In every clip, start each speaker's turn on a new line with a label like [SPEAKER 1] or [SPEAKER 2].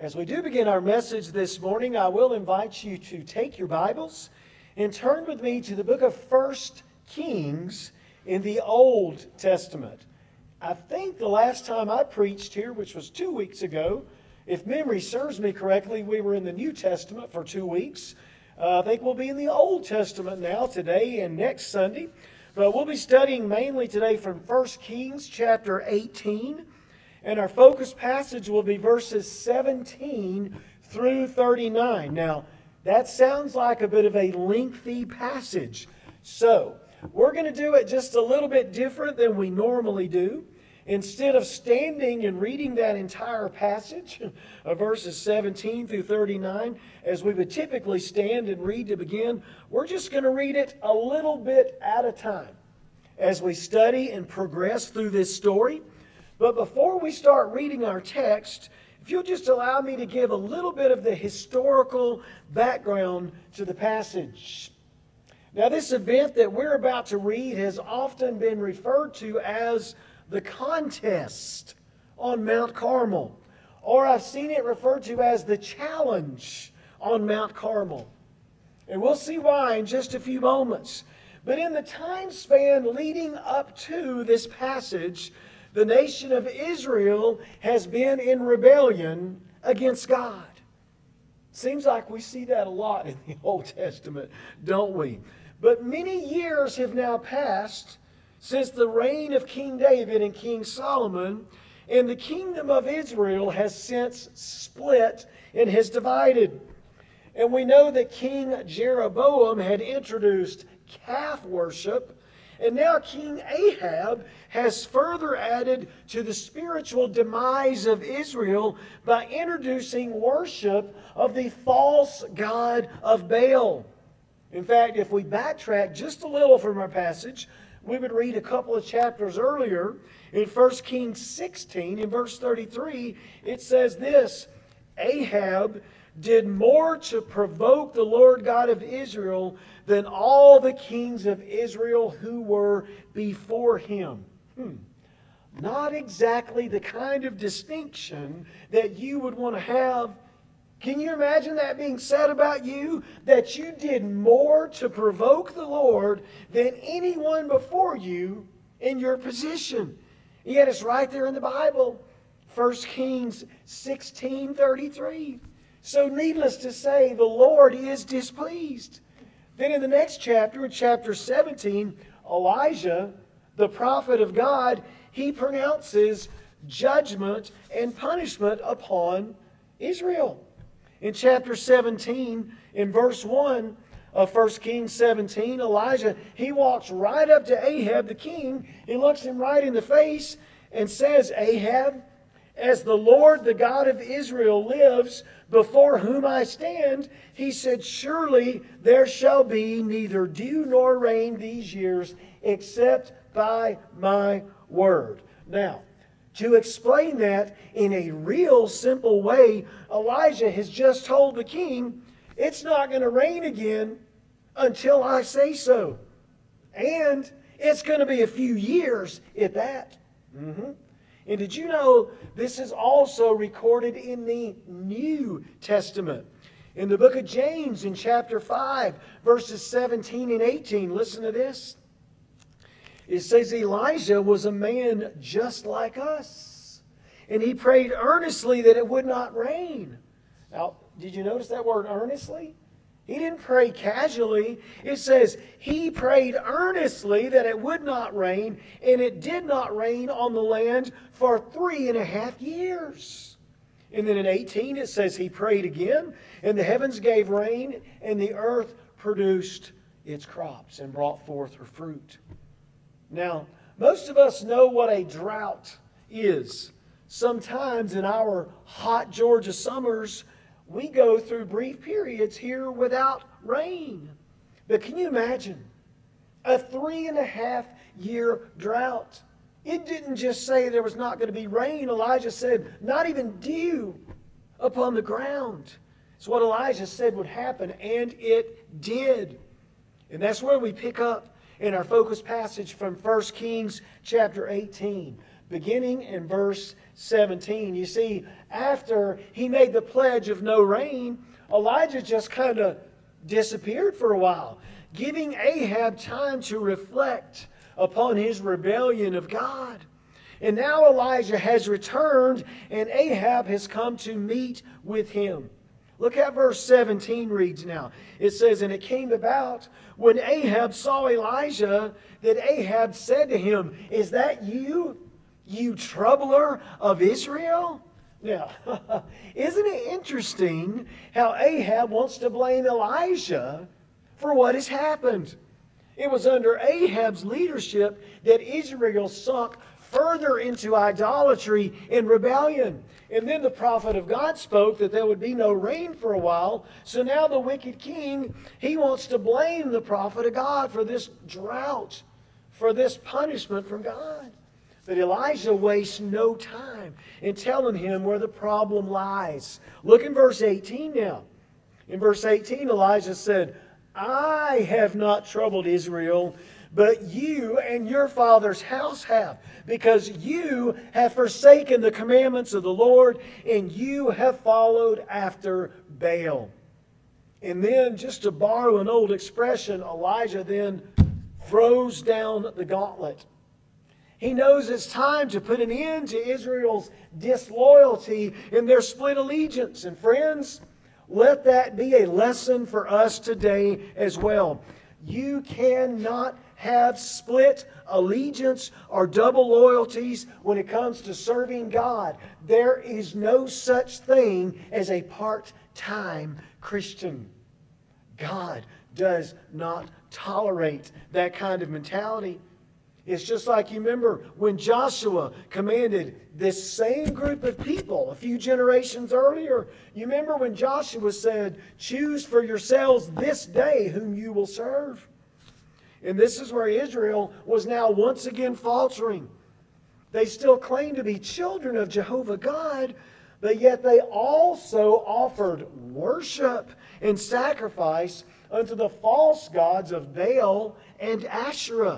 [SPEAKER 1] As we do begin our message this morning, I will invite you to take your Bibles and turn with me to the book of 1 Kings in the Old Testament. I think the last time I preached here, which was 2 weeks ago, if memory serves me correctly, we were in the New Testament for 2 weeks. I think we'll be in the Old Testament now, today and next Sunday. But we'll be studying mainly today from 1 Kings chapter 18. And our focus passage will be verses 17 through 39. Now, that sounds like a bit of a lengthy passage. So, we're going to do it just a little bit different than we normally do. Instead of standing and reading that entire passage of verses 17 through 39, as we would typically stand and read to begin, we're just going to read it a little bit at a time as we study and progress through this story. But before we start reading our text, if you'll just allow me to give a little bit of the historical background to the passage. Now, this event that we're about to read has often been referred to as the contest on Mount Carmel, or I've seen it referred to as the challenge on Mount Carmel. And we'll see why in just a few moments. But in the time span leading up to this passage, the nation of Israel has been in rebellion against God. Seems like we see that a lot in the Old Testament, don't we? But many years have now passed since the reign of King David and King Solomon, and the kingdom of Israel has since split and has divided. And we know that King Jeroboam had introduced calf worship, and now King Ahab has further added to the spiritual demise of Israel by introducing worship of the false god of Baal. In fact, if we backtrack just a little from our passage, we would read a couple of chapters earlier in 1 Kings 16, in verse 33, it says this, Ahab did more to provoke the Lord God of Israel than all the kings of Israel who were before him. Not exactly the kind of distinction that you would want to have. Can you imagine that being said about you? That you did more to provoke the Lord than anyone before you in your position. Yet it's right there in the Bible. 1 Kings 16:33. So needless to say, the Lord is displeased. Then in the next chapter, in chapter 17, Elijah, the prophet of God, he pronounces judgment and punishment upon Israel. In chapter 17, in verse 1 of 1 Kings 17, Elijah, he walks right up to Ahab the king. He looks him right in the face and says, Ahab, as the Lord, the God of Israel, lives, before whom I stand, he said, surely there shall be neither dew nor rain these years, except by my word. Now, to explain that in a real simple way, Elijah has just told the king, it's not going to rain again until I say so. And it's going to be a few years at that. And did you know this is also recorded in the New Testament? In the book of James in chapter 5, verses 17 and 18, listen to this. It says, Elijah was a man just like us, and he prayed earnestly that it would not rain. Now, did you notice that word earnestly? He didn't pray casually. It says he prayed earnestly that it would not rain, and it did not rain on the land for 3.5 years. And then in 18 it says he prayed again, and the heavens gave rain, and the earth produced its crops and brought forth her fruit. Now, most of us know what a drought is. Sometimes in our hot Georgia summers, we go through brief periods here without rain. But can you imagine a 3.5 year drought? It didn't just say there was not going to be rain. Elijah said not even dew upon the ground. It's what Elijah said would happen, and it did. And that's where we pick up in our focus passage from 1 Kings chapter 18. beginning in verse 17. You see, after he made the pledge of no rain, Elijah just kind of disappeared for a while, giving Ahab time to reflect upon his rebellion of God. And now Elijah has returned, and Ahab has come to meet with him. Look at verse 17 reads now. It says, "And it came about when Ahab saw Elijah that Ahab said to him, 'Is that you, you troubler of Israel?'" Now, isn't it interesting how Ahab wants to blame Elijah for what has happened? It was under Ahab's leadership that Israel sunk further into idolatry and rebellion. And then the prophet of God spoke that there would be no rain for a while. So now the wicked king, he wants to blame the prophet of God for this drought, for this punishment from God. But Elijah wastes no time in telling him where the problem lies. Look in verse 18 now. In verse 18, Elijah said, "I have not troubled Israel, but you and your father's house have, because you have forsaken the commandments of the Lord, and you have followed after Baal." And then, just to borrow an old expression, Elijah then throws down the gauntlet. He knows it's time to put an end to Israel's disloyalty and their split allegiance. And friends, let that be a lesson for us today as well. You cannot have split allegiance or double loyalties when it comes to serving God. There is no such thing as a part-time Christian. God does not tolerate that kind of mentality. It's just like, you remember when Joshua commanded this same group of people a few generations earlier. You remember when Joshua said, "Choose for yourselves this day whom you will serve." And this is where Israel was now once again faltering. They still claimed to be children of Jehovah God, but yet they also offered worship and sacrifice unto the false gods of Baal and Asherah.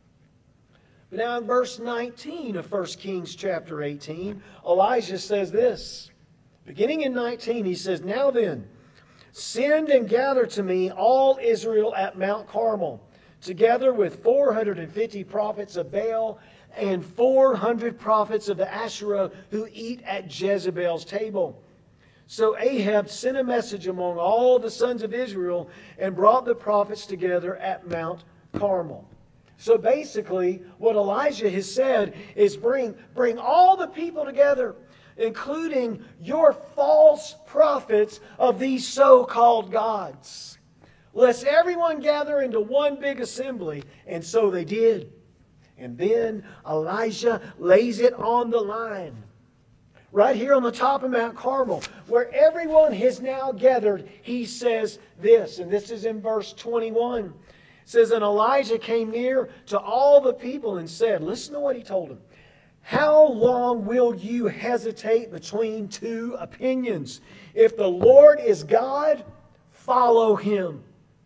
[SPEAKER 1] But now in verse 19 of 1 Kings chapter 18, Elijah says this. Beginning in 19, he says, "Now then, send and gather to me all Israel at Mount Carmel, together with 450 prophets of Baal and 400 prophets of the Asherah who eat at Jezebel's table." So Ahab sent a message among all the sons of Israel and brought the prophets together at Mount Carmel. So basically, what Elijah has said is bring all the people together, including your false prophets of these so-called gods. Let's everyone gather into one big assembly. And so they did. And then Elijah lays it on the line. Right here on the top of Mount Carmel, where everyone has now gathered, he says this, and this is in verse 21. It says, "And Elijah came near to all the people and said," listen to what he told them, "How long will you hesitate between two opinions? If the Lord is God, follow him.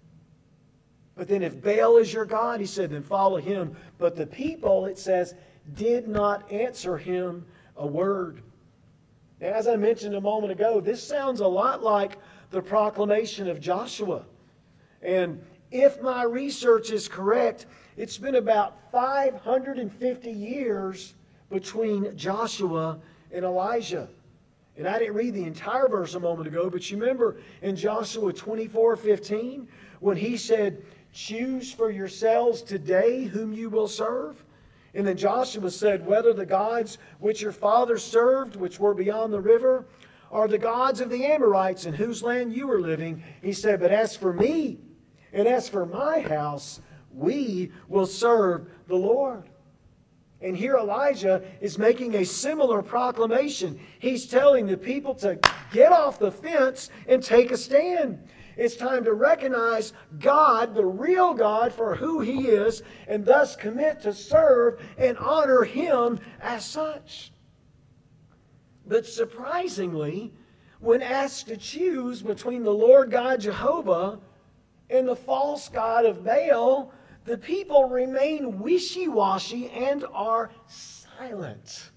[SPEAKER 1] But then if Baal is your God," he said, "then follow him." But the people, it says, did not answer him a word. Now, as I mentioned a moment ago, this sounds a lot like the proclamation of Joshua. And if my research is correct, it's been about 550 years between Joshua and Elijah. And I didn't read the entire verse a moment ago, but you remember in Joshua 24:15, when he said, "Choose for yourselves today whom you will serve." And then Joshua said, "Whether the gods which your fathers served, which were beyond the river, or the gods of the Amorites in whose land you were living," he said, "But as for me, and as for my house, we will serve the Lord." And here Elijah is making a similar proclamation. He's telling the people to get off the fence and take a stand. It's time to recognize God, the real God, for who He is, and thus commit to serve and honor Him as such. But surprisingly, when asked to choose between the Lord God Jehovah and the false god of Baal, the people remain wishy-washy and are silent.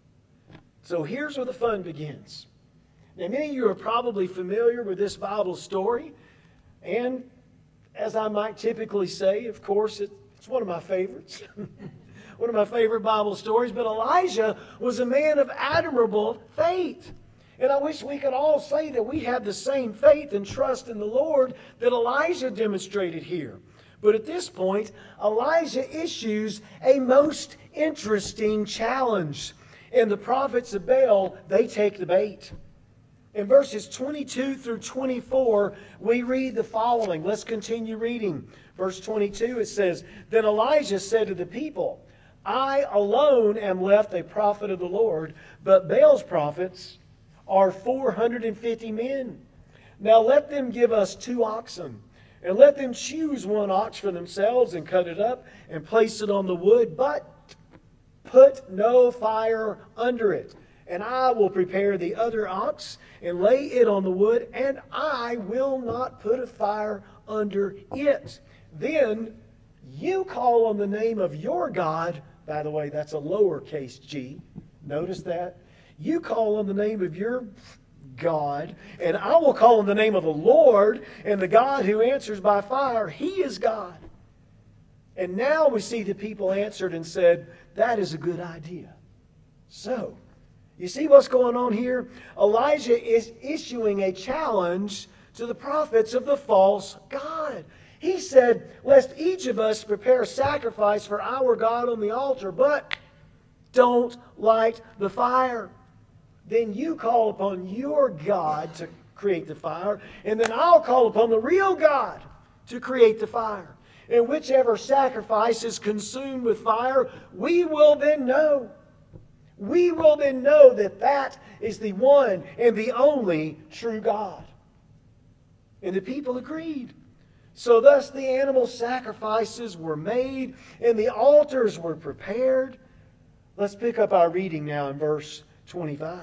[SPEAKER 1] So here's where the fun begins. Now, many of you are probably familiar with this Bible story. And as I might typically say, of course, it's one of my favorites. One of my favorite Bible stories. But Elijah was a man of admirable faith. And I wish we could all say that we have the same faith and trust in the Lord that Elijah demonstrated here. But at this point, Elijah issues a most interesting challenge. And the prophets of Baal, they take the bait. In verses 22 through 24, we read the following. Let's continue reading. Verse 22, it says, Then Elijah said to the people, I alone am left a prophet of the Lord, but Baal's prophets are 450 men. Now let them give us 2 oxen, and let them choose 1 ox for themselves and cut it up and place it on the wood, but put no fire under it. And I will prepare the other ox and lay it on the wood, and I will not put a fire under it. Then you call on the name of your God. By the way, that's a lowercase g. Notice that. You call on the name of your God, and I will call on the name of the Lord, and the God who answers by fire, He is God. And now we see the people answered and said, that is a good idea. So, you see what's going on here? Elijah is issuing a challenge to the prophets of the false god. He said, lest each of us prepare a sacrifice for our God on the altar, but don't light the fire. Then you call upon your God to create the fire, and then I'll call upon the real God to create the fire. And whichever sacrifice is consumed with fire, we will then know. We will then know that that is the one and the only true God. And the people agreed. So thus the animal sacrifices were made and the altars were prepared. Let's pick up our reading now in verse 25.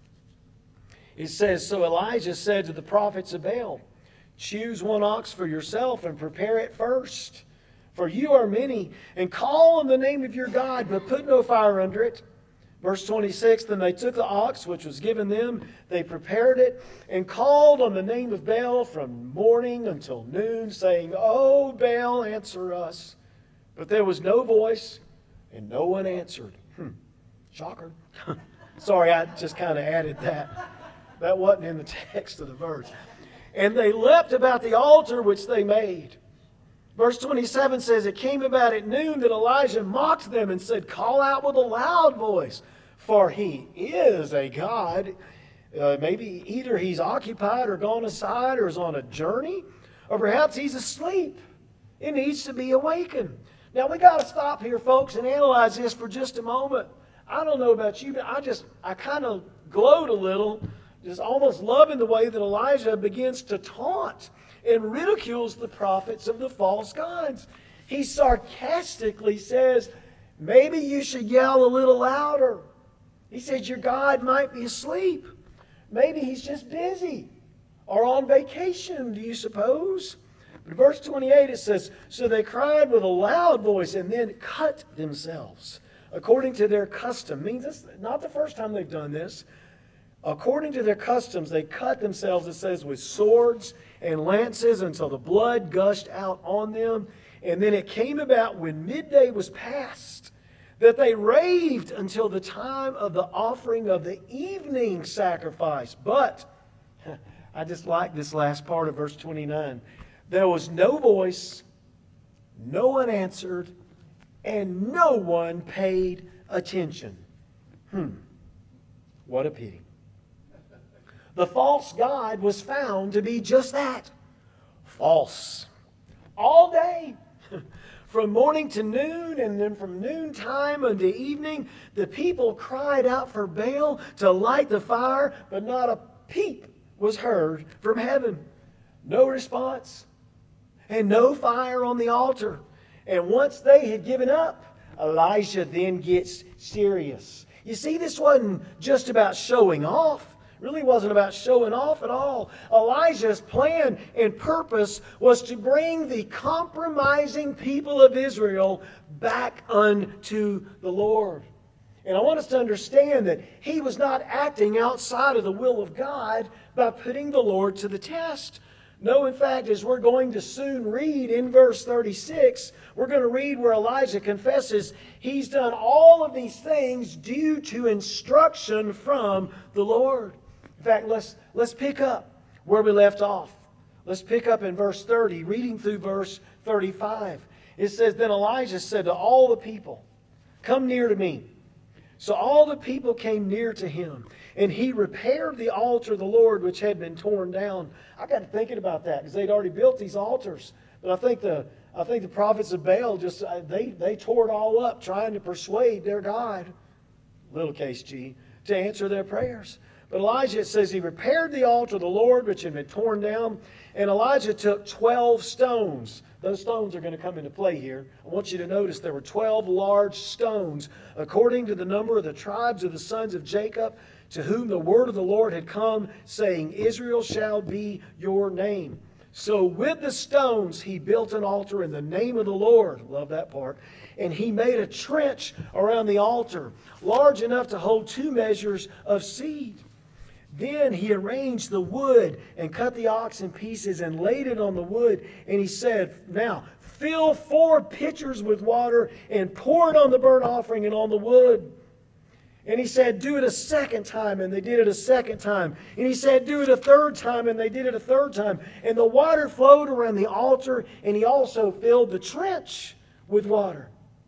[SPEAKER 1] It says, So Elijah said to the prophets of Baal, Choose 1 ox for yourself and prepare it first. For you are many, and call on the name of your God, but put no fire under it. Verse 26, Then they took the ox which was given them, they prepared it, and called on the name of Baal from morning until noon, saying, O Baal, answer us. But there was no voice, and no one answered. Shocker. Sorry, I just kind of added that. That wasn't in the text of the verse. And they leapt about the altar which they made. Verse 27 says, It came about at noon that Elijah mocked them and said, Call out with a loud voice, for he is a god. Maybe either he's occupied or gone aside or is on a journey, or perhaps he's asleep and needs to be awakened. Now we got to stop here, folks, and analyze this for just a moment. I don't know about you, but I kind of gloat a little, just almost loving the way that Elijah begins to taunt and ridicules the prophets of the false gods. He sarcastically says, maybe you should yell a little louder. He says your God might be asleep. Maybe he's just busy or on vacation, do you suppose? But verse 28 it says, So they cried with a loud voice and then cut themselves according to their custom. Means it's not the first time they've done this. According to their customs, they cut themselves, it says, with swords and lances until the blood gushed out on them. And then it came about when midday was past that they raved until the time of the offering of the evening sacrifice. But, I just like this last part of verse 29. There was no voice, no one answered, and no one paid attention. What a pity. The false god was found to be just that, false. All day, from morning to noon, and then from noontime unto evening, the people cried out for Baal to light the fire, but not a peep was heard from heaven. No response, and no fire on the altar. And once they had given up, Elijah then gets serious. You see, this wasn't just about showing off. Really wasn't about showing off at all. Elijah's plan and purpose was to bring the compromising people of Israel back unto the Lord. And I want us to understand that he was not acting outside of the will of God by putting the Lord to the test. No, in fact, as we're going to soon read in verse 36, we're going to read where Elijah confesses he's done all of these things due to instruction from the Lord. In fact, let's pick up where we left off. Let's pick up in verse 30, reading through verse 35. It says, Then Elijah said to all the people, Come near to me. So all the people came near to him, and he repaired the altar of the Lord which had been torn down. I got to thinking about that because they'd already built these altars. But I think the prophets of Baal just they tore it all up, trying to persuade their God, lowercase g, to answer their prayers. But Elijah, it says, he repaired the altar of the Lord which had been torn down, and Elijah took 12 stones. Those stones are going to come into play here. I want you to notice there were 12 large stones, according to the number of the tribes of the sons of Jacob, to whom the word of the Lord had come, saying, Israel shall be your name. So with the stones he built an altar in the name of the Lord. Love that part. And he made a trench around the altar, large enough to hold 2 measures of seed. Then he arranged the wood and cut the ox in pieces and laid it on the wood. And he said, Now fill 4 pitchers with water and pour it on the burnt offering and on the wood. And he said, Do it a second time. And they did it a second time. And he said, Do it a third time. And they did it a third time. And the water flowed around the altar. And he also filled the trench with water.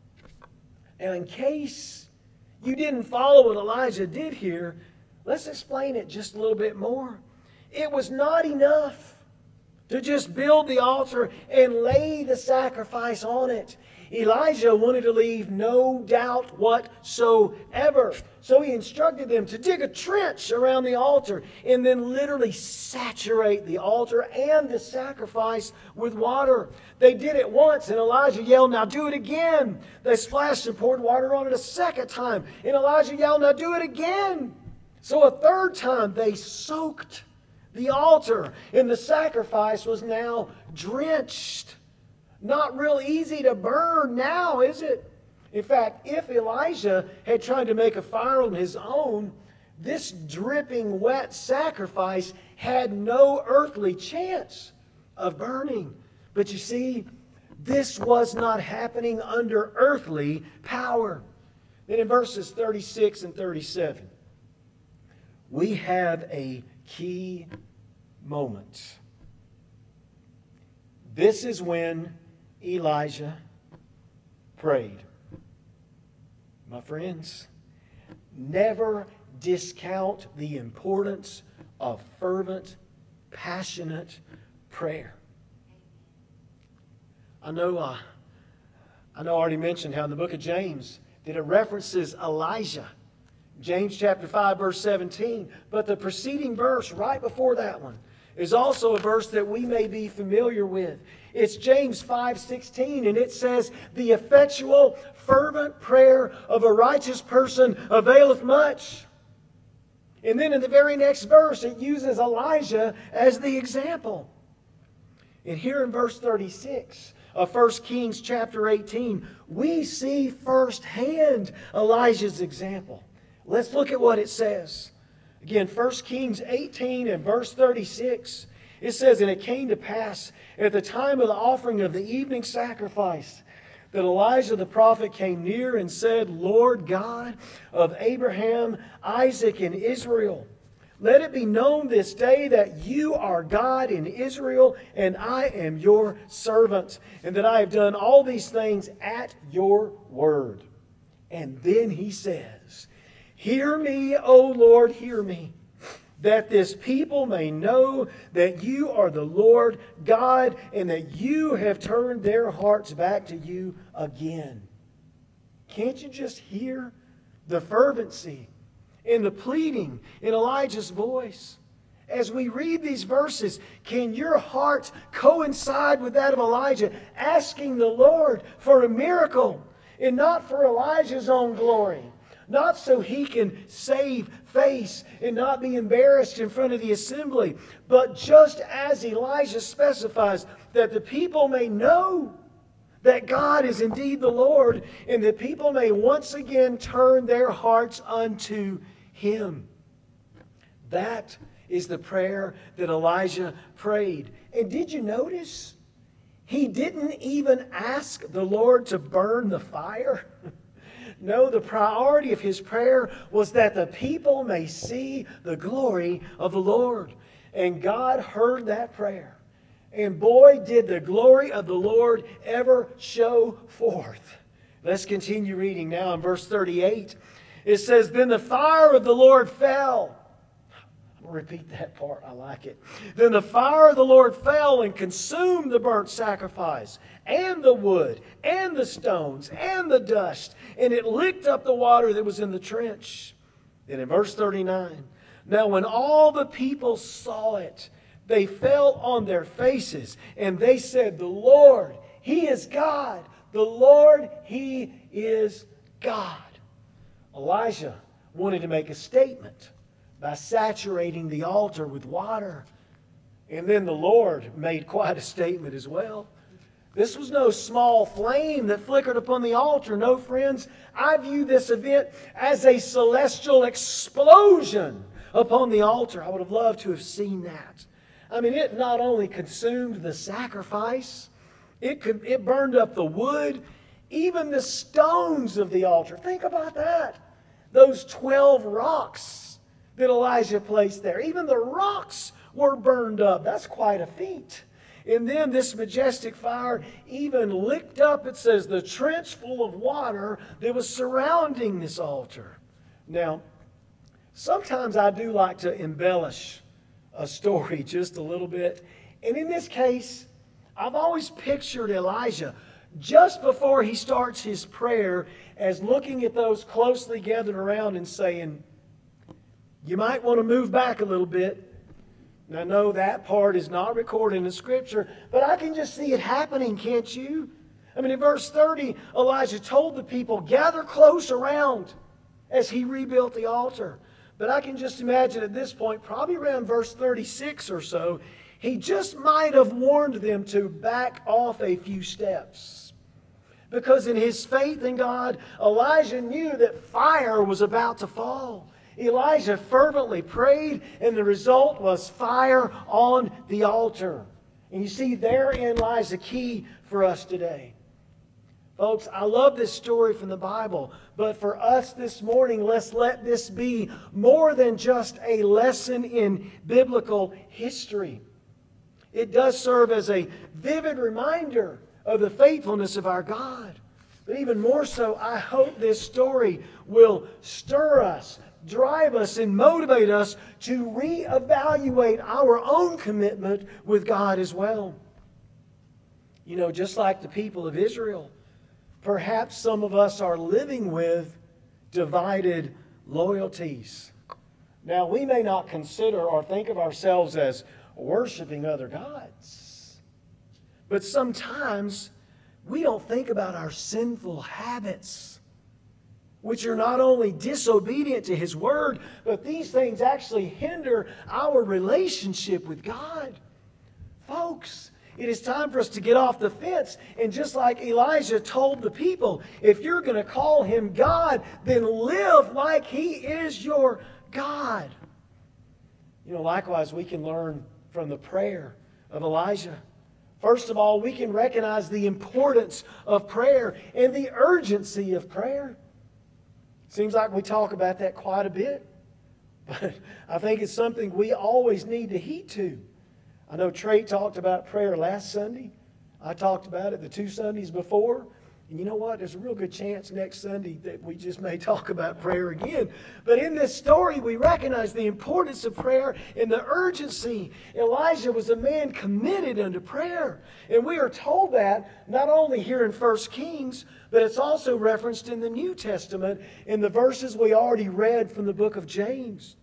[SPEAKER 1] Now, in case you didn't follow what Elijah did here, let's explain it just a little bit more. It was not enough to just build the altar and lay the sacrifice on it. Elijah wanted to leave no doubt whatsoever. So he instructed them to dig a trench around the altar and then literally saturate the altar and the sacrifice with water. They did it once and Elijah yelled, Now do it again. They splashed and poured water on it a second time. And Elijah yelled, Now do it again. So a third time they soaked the altar and the sacrifice was now drenched. Not real easy to burn now, is it? In fact, if Elijah had tried to make a fire on his own, this dripping wet sacrifice had no earthly chance of burning. But you see, this was not happening under earthly power. Then in verses 36 and 37, we have a key moment. This is when Elijah prayed. My friends, never discount the importance of fervent, passionate prayer. I know I already mentioned how in the book of James that it references Elijah. James chapter 5, verse 17. But the preceding verse right before that one is also a verse that we may be familiar with. It's James 5:16, and it says, The effectual, fervent prayer of a righteous person availeth much. And then in the very next verse, it uses Elijah as the example. And here in verse 36 of 1 Kings chapter 18, we see firsthand Elijah's example. Let's look at what it says. Again, 1 Kings 18 and verse 36. It says, And it came to pass at the time of the offering of the evening sacrifice that Elijah the prophet came near and said, Lord God of Abraham, Isaac, and Israel, let it be known this day that you are God in Israel, and I am your servant, and that I have done all these things at your word. And then he says, Hear me, O Lord, hear me, that this people may know that you are the Lord God, and that you have turned their hearts back to you again. Can't you just hear the fervency and the pleading in Elijah's voice? As we read these verses, can your heart coincide with that of Elijah, asking the Lord for a miracle, and not for Elijah's own glory? Not so he can save face and not be embarrassed in front of the assembly, but just as Elijah specifies, that the people may know that God is indeed the Lord, and that people may once again turn their hearts unto Him. That is the prayer that Elijah prayed. And did you notice? He didn't even ask the Lord to burn the fire. No, the priority of his prayer was that the people may see the glory of the Lord. And God heard that prayer. And boy, did the glory of the Lord ever show forth. Let's continue reading now in verse 38. It says, "Then the fire of the Lord fell." I'll repeat that part. I like it. "Then the fire of the Lord fell and consumed the burnt sacrifice and the wood and the stones and the dust, and it licked up the water that was in the trench." And in verse 39, "Now when all the people saw it, they fell on their faces, and they said, 'The Lord, He is God. The Lord, He is God.'" Elijah wanted to make a statement by saturating the altar with water. And then the Lord made quite a statement as well. This was no small flame that flickered upon the altar. No, friends, I view this event as a celestial explosion upon the altar. I would have loved to have seen that. I mean, it not only consumed the sacrifice, it burned up the wood, even the stones of the altar. Think about that. Those 12 rocks that Elijah placed there, even the rocks were burned up. That's quite a feat. And then this majestic fire even licked up, it says, the trench full of water that was surrounding this altar. Now, sometimes I do like to embellish a story just a little bit. And in this case, I've always pictured Elijah just before he starts his prayer as looking at those closely gathered around and saying, "You might want to move back a little bit." And I know that part is not recorded in the Scripture, but I can just see it happening, can't you? I mean, in verse 30, Elijah told the people, "Gather close around," as he rebuilt the altar. But I can just imagine at this point, probably around verse 36 or so, he just might have warned them to back off a few steps. Because in his faith in God, Elijah knew that fire was about to fall. Elijah fervently prayed, and the result was fire on the altar. And you see, therein lies the key for us today. Folks, I love this story from the Bible, but for us this morning, let's let this be more than just a lesson in biblical history. It does serve as a vivid reminder of the faithfulness of our God. But even more so, I hope this story will stir us, drive us, and motivate us to reevaluate our own commitment with God as well. You know, just like the people of Israel, perhaps some of us are living with divided loyalties. Now, we may not consider or think of ourselves as worshiping other gods, but sometimes we don't think about our sinful habits, which are not only disobedient to His Word, but these things actually hinder our relationship with God. Folks, it is time for us to get off the fence. And just like Elijah told the people, if you're going to call Him God, then live like He is your God. You know, likewise, we can learn from the prayer of Elijah. First of all, we can recognize the importance of prayer and the urgency of prayer. Seems like we talk about that quite a bit, but I think it's something we always need to heed to. I know Trey talked about prayer last Sunday. I talked about it the 2 Sundays before. And you know what? There's a real good chance next Sunday that we just may talk about prayer again. But in this story, we recognize the importance of prayer and the urgency. Elijah was a man committed unto prayer. And we are told that not only here in 1 Kings, but it's also referenced in the New Testament in the verses we already read from the book of James.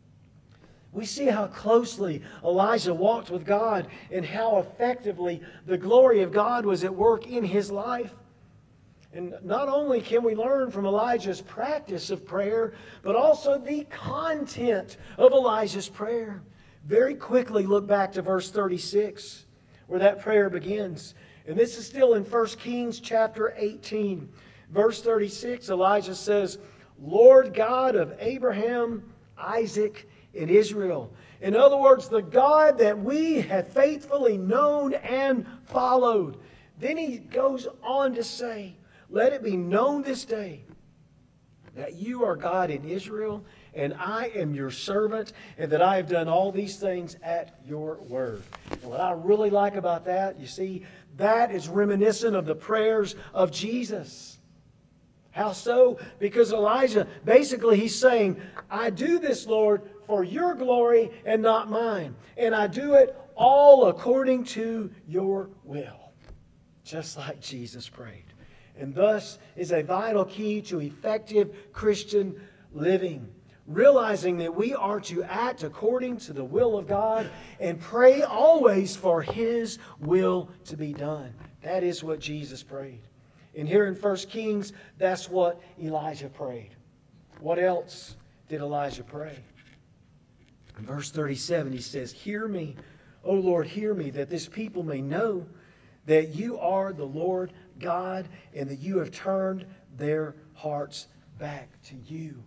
[SPEAKER 1] We see how closely Elijah walked with God and how effectively the glory of God was at work in his life. And not only can we learn from Elijah's practice of prayer, but also the content of Elijah's prayer. Very quickly look back to verse 36, where that prayer begins. And this is still in 1 Kings chapter 18. Verse 36, Elijah says, Lord God of Abraham, Isaac, and Israel. In other words, the God that we have faithfully known and followed. Then he goes on to say, let it be known this day that you are God in Israel, and I am your servant, and that I have done all these things at your word. And what I really like about that, you see, that is reminiscent of the prayers of Jesus. How so? Because Elijah, basically he's saying, I do this, Lord, for your glory and not mine. And I do it all according to your will. Just like Jesus prayed. And thus is a vital key to effective Christian living. Realizing that we are to act according to the will of God and pray always for His will to be done. That is what Jesus prayed. And here in 1 Kings, that's what Elijah prayed. What else did Elijah pray? In verse 37, he says, Hear me, O Lord, hear me, that this people may know that you are the Lord God and that you have turned their hearts back to you.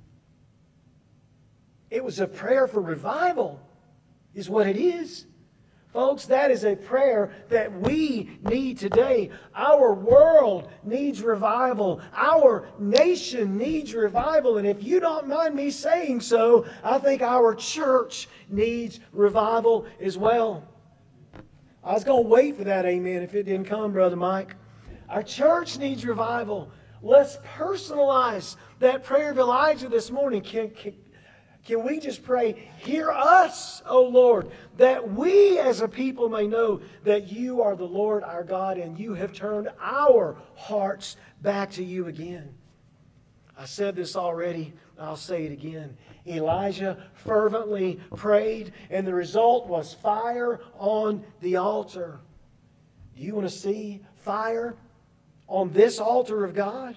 [SPEAKER 1] It was a prayer for revival, is what it is. Folks, that is a prayer that we need today. Our world needs revival. Our nation needs revival. And if you don't mind me saying so, I think our church needs revival as well. I was going to wait for that amen if it didn't come, Brother Mike. Our church needs revival. Let's personalize that prayer of Elijah this morning. Can we just pray, hear us, O Lord, that we as a people may know that you are the Lord our God and you have turned our hearts back to you again. I said this already, I'll say it again. Elijah fervently prayed and the result was fire on the altar. Do you want to see fire on this altar of God?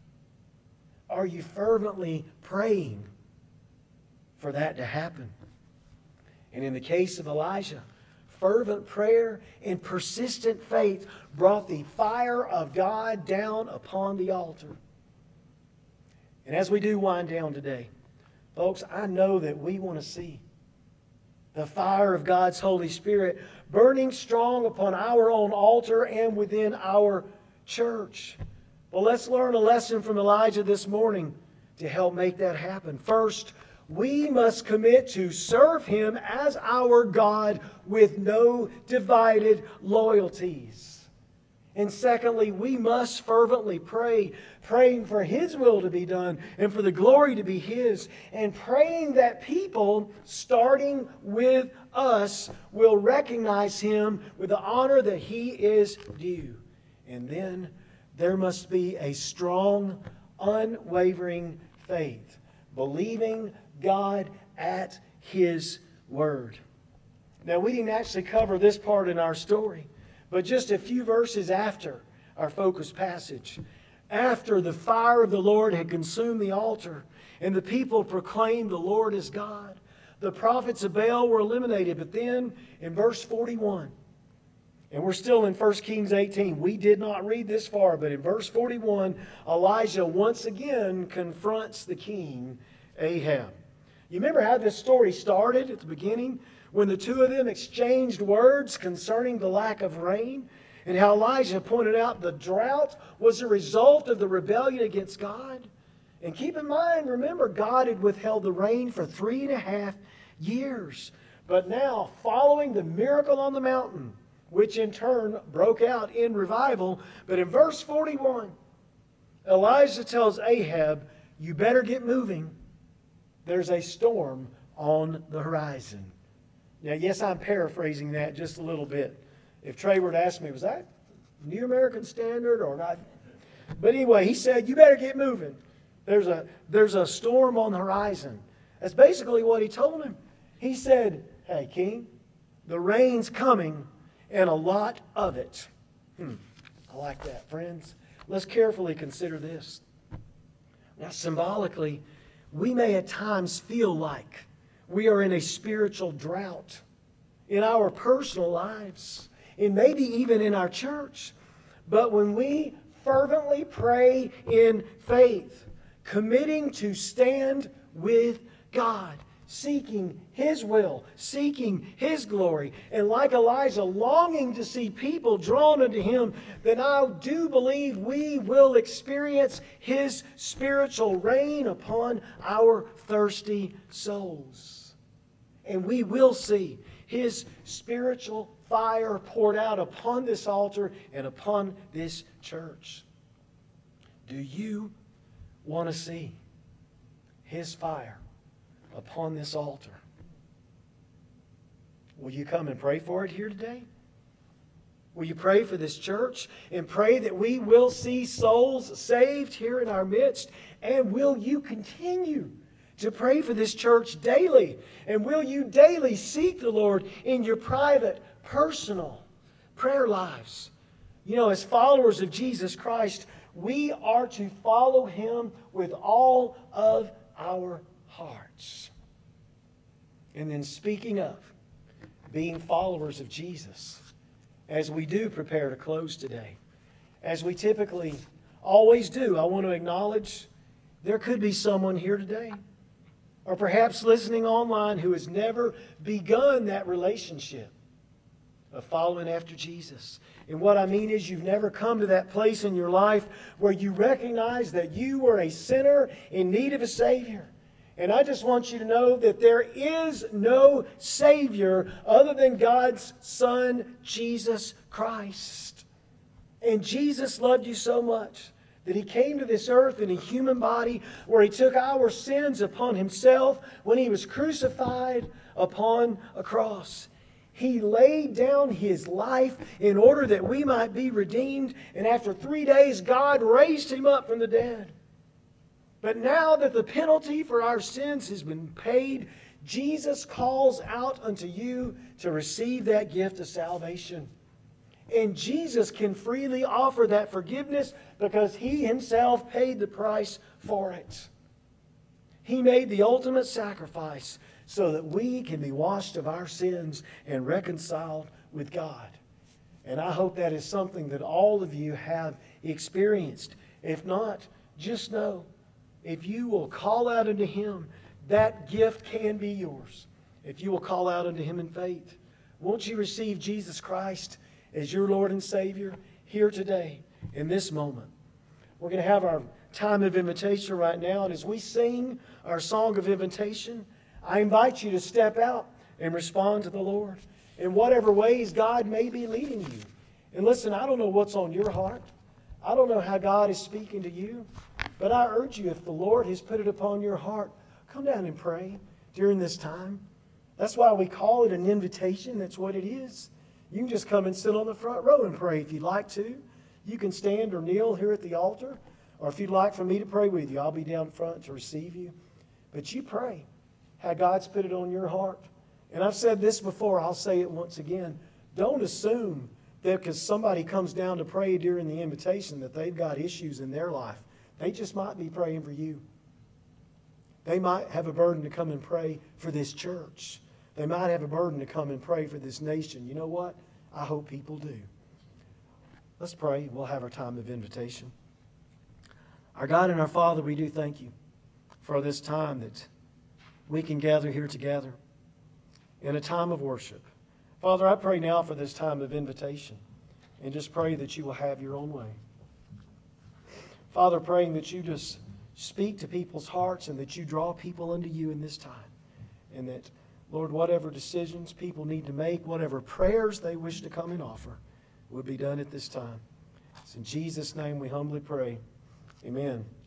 [SPEAKER 1] Are you fervently praying for that to happen? And in the case of Elijah, fervent prayer and persistent faith brought the fire of God down upon the altar. And as we do wind down today, folks, I know that we want to see the fire of God's Holy Spirit burning strong upon our own altar and within our church. Well, let's learn a lesson from Elijah this morning to help make that happen. First, we must commit to serve Him as our God with no divided loyalties. And secondly, we must fervently pray, praying for His will to be done and for the glory to be His, and praying that people, starting with us, will recognize Him with the honor that He is due. And then there must be a strong, unwavering faith, believing God at His word. Now, we didn't actually cover this part in our story, but just a few verses after our focus passage, after the fire of the Lord had consumed the altar and the people proclaimed the Lord as God, the prophets of Baal were eliminated. But then in verse 41, and we're still in 1 Kings 18. We did not read this far, but in verse 41, Elijah once again confronts the king, Ahab. You remember how this story started at the beginning? When the two of them exchanged words concerning the lack of rain, and how Elijah pointed out the drought was a result of the rebellion against God. And keep in mind, remember, God had withheld the rain for 3.5 years. But now, following the miracle on the mountain, which in turn broke out in revival, but in verse 41, Elijah tells Ahab, you better get moving. There's a storm on the horizon. Now, yes, I'm paraphrasing that just a little bit. If Trey were to ask me, was that New American Standard or not? But anyway, he said, you better get moving. There's a storm on the horizon. That's basically what he told him. He said, hey, king, the rain's coming and a lot of it. I like that, friends. Let's carefully consider this. Now, symbolically, we may at times feel like we are in a spiritual drought in our personal lives, and maybe even in our church. But when we fervently pray in faith, committing to stand with God, seeking His will, seeking His glory, and like Elijah, longing to see people drawn unto Him, then I do believe we will experience His spiritual rain upon our thirsty souls. And we will see His spiritual fire poured out upon this altar and upon this church. Do you want to see His fire upon this altar? Will you come and pray for it here today? Will you pray for this church and pray that we will see souls saved here in our midst? And will you continue to pray for this church daily? And will you daily seek the Lord in your private, personal prayer lives? You know, as followers of Jesus Christ, we are to follow Him with all of our hearts. And then speaking of being followers of Jesus, as we do prepare to close today, as we typically always do, I want to acknowledge there could be someone here today, or perhaps listening online, who has never begun that relationship of following after Jesus. And what I mean is, you've never come to that place in your life where you recognize that you were a sinner in need of a Savior. And I just want you to know that there is no Savior other than God's Son, Jesus Christ. And Jesus loved you so much that He came to this earth in a human body, where He took our sins upon Himself when He was crucified upon a cross. He laid down His life in order that we might be redeemed. And after 3 days, God raised Him up from the dead. But now that the penalty for our sins has been paid, Jesus calls out unto you to receive that gift of salvation. And Jesus can freely offer that forgiveness because He Himself paid the price for it. He made the ultimate sacrifice so that we can be washed of our sins and reconciled with God. And I hope that is something that all of you have experienced. If not, just know, if you will call out unto Him, that gift can be yours. If you will call out unto Him in faith. Won't you receive Jesus Christ as your Lord and Savior here today, in this moment? We're going to have our time of invitation right now. And as we sing our song of invitation, I invite you to step out and respond to the Lord in whatever ways God may be leading you. And listen, I don't know what's on your heart. I don't know how God is speaking to you. But I urge you, if the Lord has put it upon your heart, come down and pray during this time. That's why we call it an invitation. That's what it is. You can just come and sit on the front row and pray if you'd like to. You can stand or kneel here at the altar. Or if you'd like for me to pray with you, I'll be down front to receive you. But you pray how God's put it on your heart. And I've said this before, I'll say it once again. Don't assume that because somebody comes down to pray during the invitation that they've got issues in their life. They just might be praying for you. They might have a burden to come and pray for this church. They might have a burden to come and pray for this nation. You know what? I hope people do. Let's pray. We'll have our time of invitation. Our God and our Father, we do thank You for this time that we can gather here together in a time of worship. Father, I pray now for this time of invitation, and just pray that You will have Your own way. Father, praying that You just speak to people's hearts and that You draw people unto You in this time. And that, Lord, whatever decisions people need to make, whatever prayers they wish to come and offer, would be done at this time. It's in Jesus' name we humbly pray. Amen.